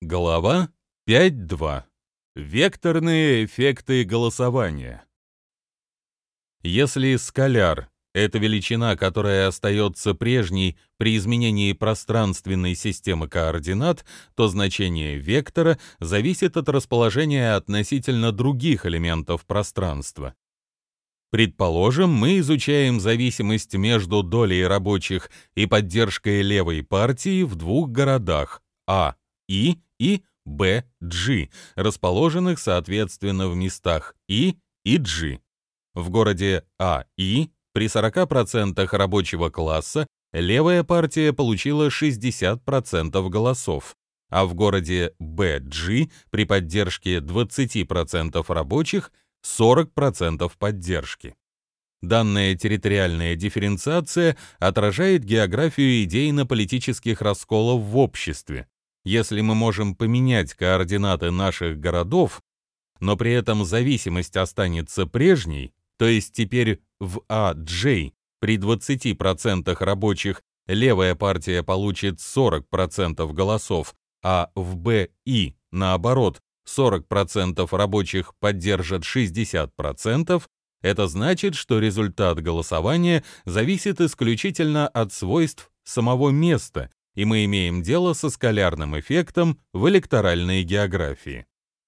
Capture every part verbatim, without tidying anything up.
Глава пять точка два. Векторные эффекты голосования. Если скаляр — это величина, которая остается прежней при изменении пространственной системы координат, то значение вектора зависит от расположения относительно других элементов пространства. Предположим, мы изучаем зависимость между долей рабочих и поддержкой левой партии в двух городах А И и Б G, расположенных соответственно в местах И и G. В городе А И при сорока процентах рабочего класса левая партия получила шестьдесят процентов голосов, а в городе Б G при поддержке двадцати процентов рабочих сорок процентов поддержки. Данная территориальная дифференциация отражает географию идейно-политических расколов в обществе. Если мы можем поменять координаты наших городов, но при этом зависимость останется прежней, то есть теперь в А J при двадцати процентах рабочих левая партия получит сорок процентов голосов, а в Б И, наоборот, сорок процентов рабочих поддержат шестьдесят процентов, это значит, что результат голосования зависит исключительно от свойств самого места, и мы имеем дело со скалярным эффектом в электоральной географии.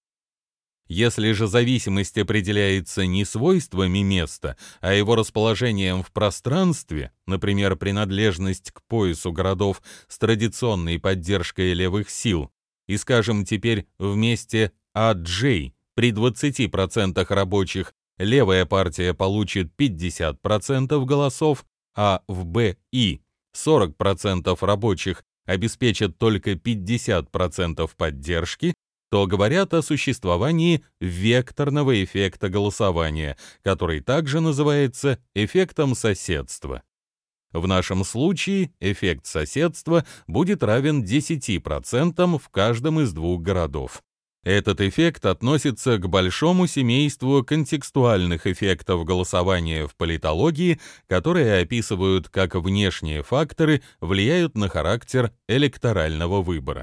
Если же зависимость определяется не свойствами места, а его расположением в пространстве, например, принадлежность к поясу городов с традиционной поддержкой левых сил, и, скажем, теперь в месте А J при двадцати процентах рабочих левая партия получит пятьдесят процентов голосов, а в Б И сорок процентов рабочих обеспечат только пятьдесят процентов поддержки, то говорят о существовании векторного эффекта голосования, который также называется эффектом соседства. В нашем случае эффект соседства будет равен десяти процентам в каждом из двух городов. Этот эффект относится к большому семейству контекстуальных эффектов голосования в политологии, которые описывают, как внешние факторы влияют на характер электорального выбора.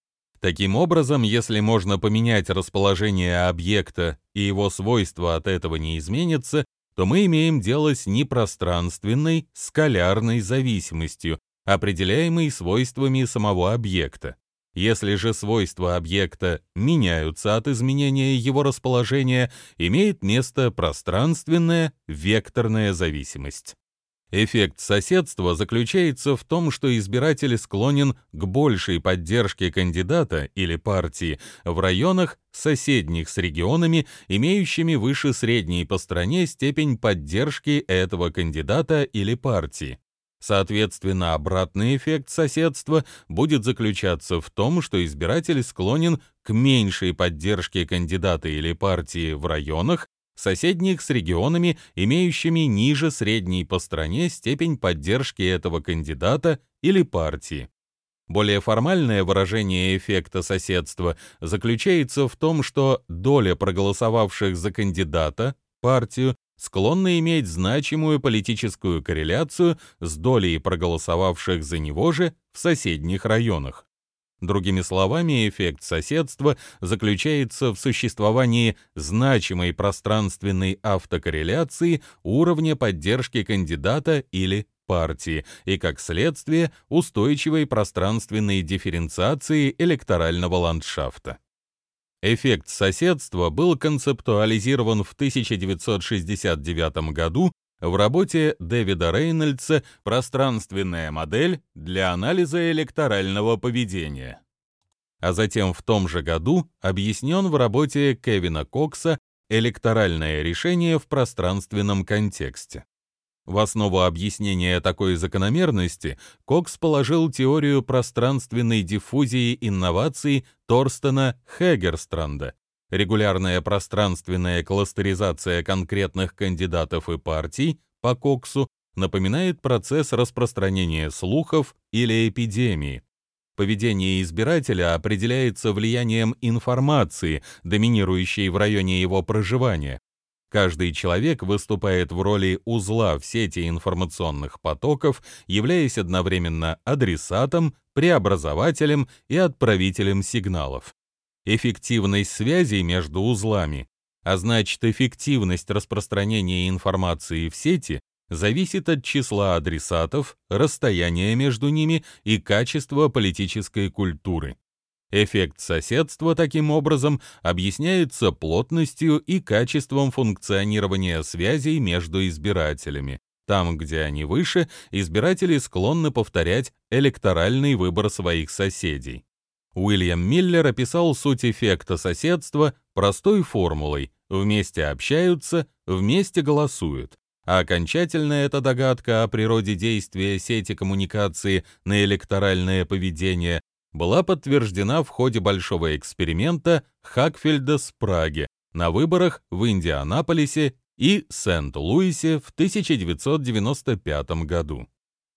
Таким образом, если можно поменять расположение объекта и его свойства от этого не изменятся, то мы имеем дело с непространственной скалярной зависимостью, определяемой свойствами самого объекта. Если же свойства объекта меняются от изменения его расположения, имеет место пространственная векторная зависимость. Эффект соседства заключается в том, что избиратель склонен к большей поддержке кандидата или партии в районах, соседних с регионами, имеющими выше средней по стране степень поддержки этого кандидата или партии. Соответственно, обратный эффект соседства будет заключаться в том, что избиратель склонен к меньшей поддержке кандидата или партии в районах, соседних с регионами, имеющими ниже средней по стране степень поддержки этого кандидата или партии. Более формальное выражение эффекта соседства заключается в том, что доля проголосовавших за кандидата, партию, склонны иметь значимую политическую корреляцию с долей проголосовавших за него же в соседних районах. Другими словами, эффект соседства заключается в существовании значимой пространственной автокорреляции уровня поддержки кандидата или партии и, как следствие, устойчивой пространственной дифференциации электорального ландшафта. Эффект соседства был концептуализирован в тысяча девятьсот шестьдесят девятом году в работе Дэвида Рейнольдса «Пространственная модель для анализа электорального поведения», а затем в том же году объяснен в работе Кевина Кокса «Электоральное решение в пространственном контексте». В основу объяснения такой закономерности Кокс положил теорию пространственной диффузии инноваций Торстена Хегерстранда. Регулярная пространственная кластеризация конкретных кандидатов и партий по Коксу напоминает процесс распространения слухов или эпидемии. Поведение избирателя определяется влиянием информации, доминирующей в районе его проживания. Каждый человек выступает в роли узла в сети информационных потоков, являясь одновременно адресатом, преобразователем и отправителем сигналов. Эффективность связей между узлами, а значит эффективность распространения информации в сети, зависит от числа адресатов, расстояния между ними и качества политической культуры. Эффект соседства, таким образом, объясняется плотностью и качеством функционирования связей между избирателями. Там, где они выше, избиратели склонны повторять электоральный выбор своих соседей. Уильям Миллер описал суть эффекта соседства простой формулой: вместе общаются, вместе голосуют. А окончательная эта догадка о природе действия сети коммуникации на электоральное поведение была подтверждена в ходе большого эксперимента Хакфельда с Праги на выборах в Индианаполисе и Сент-Луисе в тысяча девятьсот девяносто пятом году.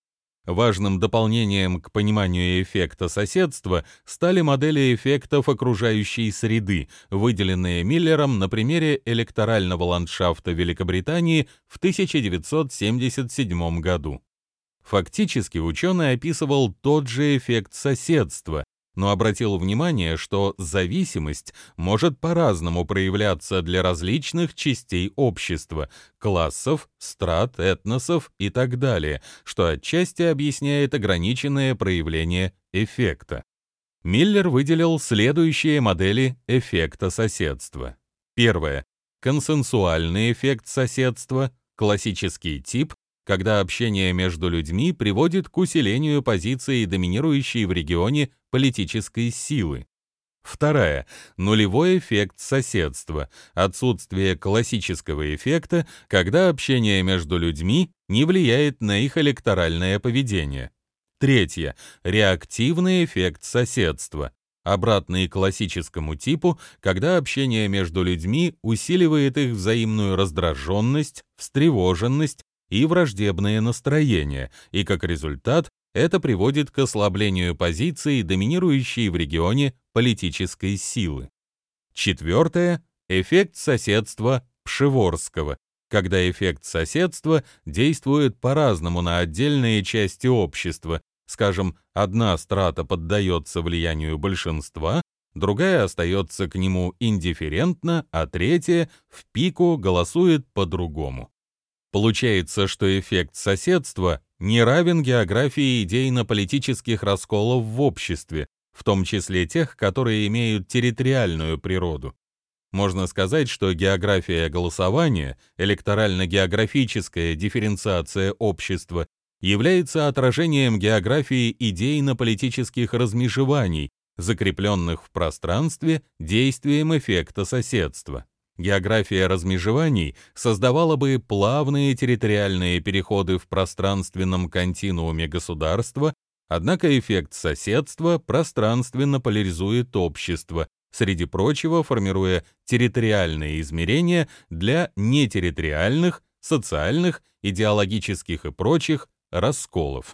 Важным дополнением к пониманию эффекта соседства стали модели эффектов окружающей среды, выделенные Миллером на примере электорального ландшафта Великобритании в тысяча девятьсот семьдесят седьмом году. Фактически ученый описывал тот же эффект соседства, но обратил внимание, что зависимость может по-разному проявляться для различных частей общества, классов, страт, этносов и так далее, что отчасти объясняет ограниченное проявление эффекта. Миллер выделил следующие модели эффекта соседства. Первое. Консенсуальный эффект соседства, классический тип, когда общение между людьми приводит к усилению позиции доминирующей в регионе политической силы. Вторая. Нулевой эффект соседства, отсутствие классического эффекта, когда общение между людьми не влияет на их электоральное поведение. Третье. Реактивный эффект соседства, обратный классическому типу, когда общение между людьми усиливает их взаимную раздраженность, встревоженность и враждебное настроение, и как результат это приводит к ослаблению позиции доминирующей в регионе политической силы. Четвертое. Эффект соседства Пшеворского, когда эффект соседства действует по-разному на отдельные части общества. Скажем, одна страта поддается влиянию большинства, другая остается к нему индифферентна, а третья в пику голосует по-другому. Получается, что эффект соседства не равен географии идейно-политических расколов в обществе, в том числе тех, которые имеют территориальную природу. Можно сказать, что география голосования, электорально-географическая дифференциация общества, является отражением географии идейно-политических размежеваний, закрепленных в пространстве действием эффекта соседства. География размежеваний создавала бы плавные территориальные переходы в пространственном континууме государства, однако эффект соседства пространственно поляризует общество, среди прочего формируя территориальные измерения для нетерриториальных, социальных, идеологических и прочих расколов.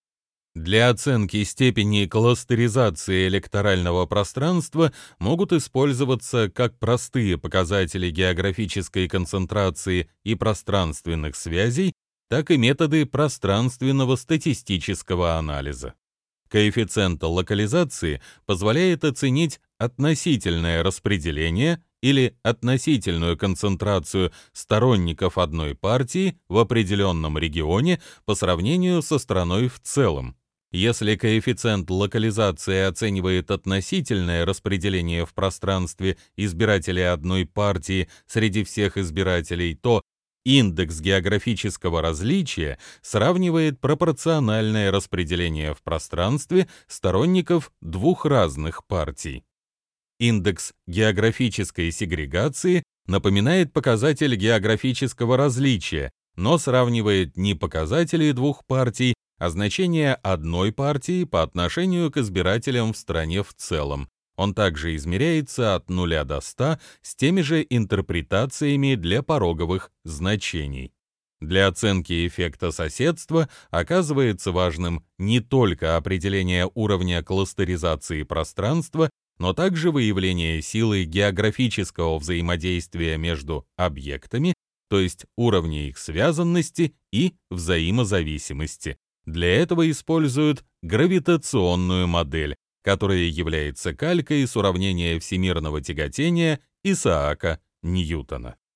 Для оценки степени кластеризации электорального пространства могут использоваться как простые показатели географической концентрации и пространственных связей, так и методы пространственного статистического анализа. Коэффициент локализации позволяет оценить относительное распределение или относительную концентрацию сторонников одной партии в определенном регионе по сравнению со страной в целом. Если коэффициент локализации оценивает относительное распределение в пространстве избирателей одной партии среди всех избирателей, то индекс географического различия сравнивает пропорциональное распределение в пространстве сторонников двух разных партий. Индекс географической сегрегации напоминает показатель географического различия, но сравнивает не показатели двух партий, а значение одной партии по отношению к избирателям в стране в целом. Он также измеряется от нуля до ста с теми же интерпретациями для пороговых значений. Для оценки эффекта соседства оказывается важным не только определение уровня кластеризации пространства, но также выявление силы географического взаимодействия между объектами, то есть уровня их связанности и взаимозависимости. Для этого используют гравитационную модель, которая является калькой с уравнения всемирного тяготения Исаака Ньютона.